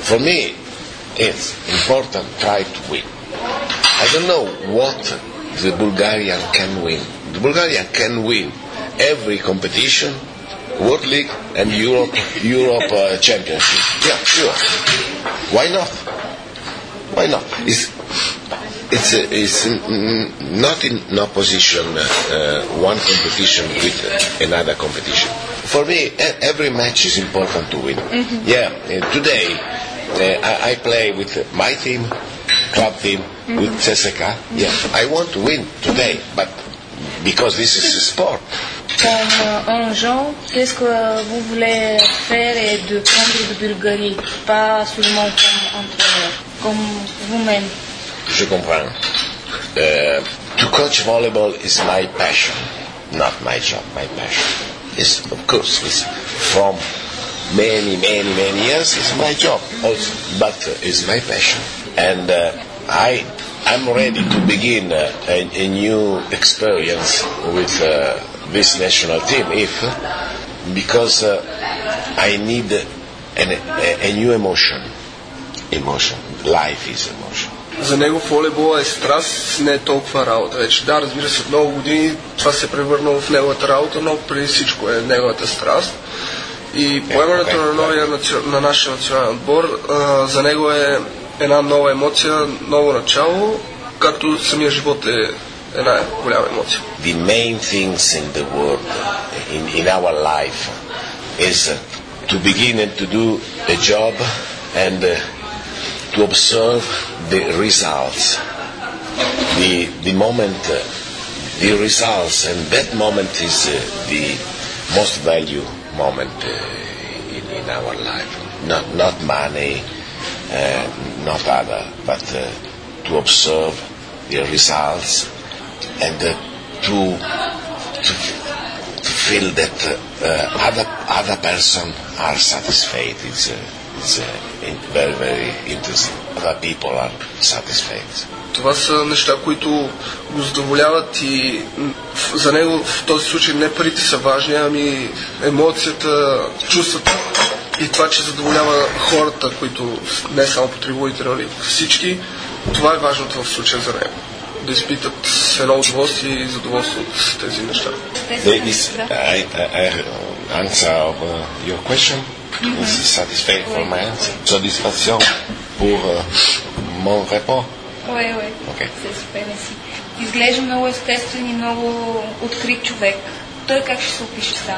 For me, it's important try to win. I don't know what the Bulgarian can win. The Bulgarian can win every competition, World League and Europe Championship. Yeah, sure. Why not? Why not? It's not in opposition one competition with another competition. For me, every match is important to win. Mm-hmm. Yeah, today I play with my team, club team, with CSKA. Yeah, I want to win today, but because this is a sport. Comme un genre, qu'est-ce que vous voulez faire et de prendre de Bulgarie, pas seulement comme entraîneur, comme vous-même? Je comprends. To coach volleyball is my passion, not my job, my passion. Yes, of course, it's from many years, it's my job also, but it's my passion. And I'm ready to begin a new experience with this national team, because I need a new emotion. Life is emotion. За него волейбола е страст, не е толкова работа вече. Да, разбира се, от много години това се е превърнало в неговата работа, но преди всичко е неговата страст. И поемането на нашия национален отбор за него е една нова емоция, ново начало, както самия живот е една голяма емоция. The main things in the world, in our life, is to begin and to do a job and to observe the results. The moment, the results, and that moment is the most valuable moment in our life. Not money, not other, but to observe the results and to feel that other person are satisfied. It's very interesting. Other people are satisfied. Това са неща, които го задоволяват и за него в този случай не парите са важни, ами емоцията, чувствата и това, че задоволява хората, които не само потребителите, но всички, това е важното в случая за него. Да изпитат едно удоволствие и задоволство от тези неща. I answer your question. Satisfaction for my answer. Satisfaction pour mon réponse. Oui. Okay. C'est super, merci. Изглежда много естествен и много открит човек. Той как ще се опише сам?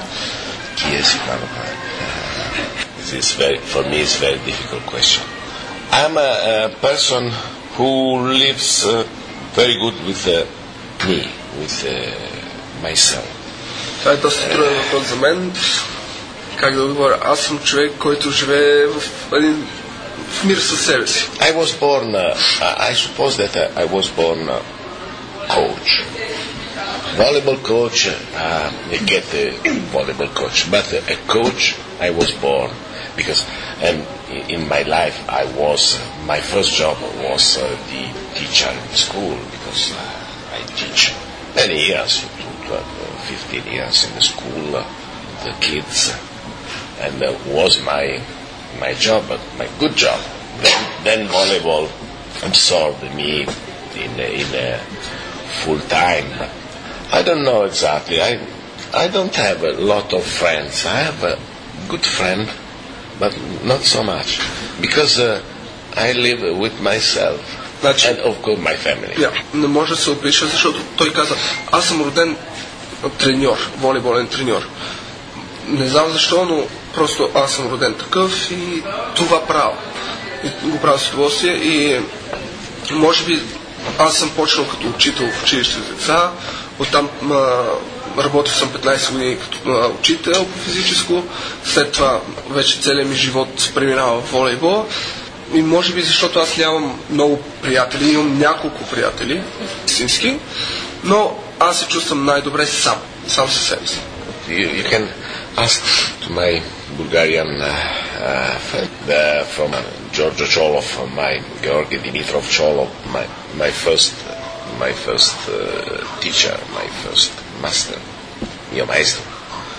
For me it's a very difficult question. I'm a person who lives very good with me, with myself. Това е доста труден въпрос за мен. Как да отговоря? Аз съм човек, който живее в мир със себе си. I suppose that I was born coach. Volleyball coach, you get a volleyball coach. But a coach, I was born because in my life my first job was the teacher in school because I teach many years, 15 years in the school, the kids. And was my job, my good job. Then volleyball absorbed me in full time. I don't know exactly. I don't have a lot of friends. I have a good friend, but not so much because I live with myself. And of course my family. Не може да се опише, защото той каза, аз съм роден треньор, волейболен треньор. Не знам защо, но просто аз съм роден такъв и това правя. И го правя с удоволствие и може би аз съм почнал като учител в училище за деца, оттам работил съм 15 години като учител по физическо, след това вече целият ми живот преминава в волейбол и може би защото аз нямам много приятели, имам няколко приятели, истински, но аз се чувствам най-добре сам със себе си. You can ask to my Bulgarian friend from Georgia Cholov, my Georgi Dimitrov Cholov, my first teacher, my first master, mio maestro.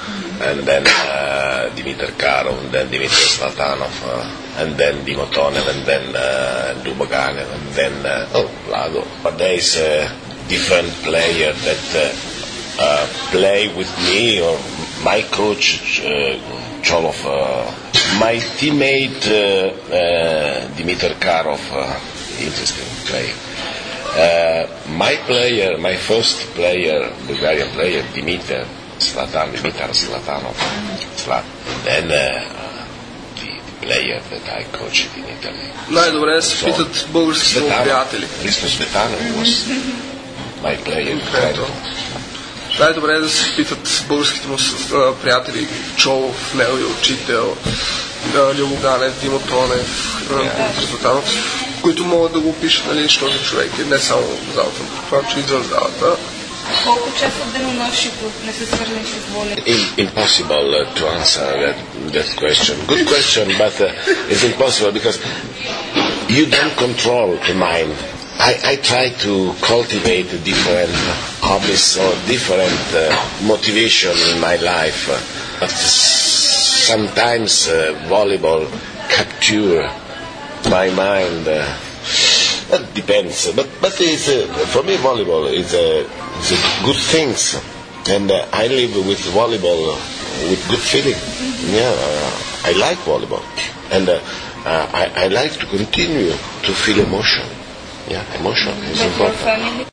and then Dimitar Karov, and then Dimitar Zlatanov, and then Dimo Tonev, and then Dubaganev, and then Vlado. But there is a different player that play with me, or my coach Cholov, my teammate Dimitar Karov, interesting player. My first player, Bulgarian player, Dimitar Zlatanov. Then the player that I coached in Italy. Най-добре да се питат българските му приятели. Христо Светанов was my player. Най-добре е да се питат българските му приятели, Чолов, неговия учител, Любо Ганев, Димо Тонев, Димитър Златанов, които могат да го опишат, нали, що за човек е, не само в залата, това, че извън залата. Колко часа от денонощието не се свързани с воля? Impossible to answer that question. Good question, but it's impossible because you don't control the mind. I try to cultivate different hobbies or different motivation in my life, but sometimes volleyball capture my mind. That depends, but it's, for me volleyball is a good things, and I live with volleyball with good feeling. Yeah, I like volleyball, and I like to continue to feel emotion. Yeah, emotion is important.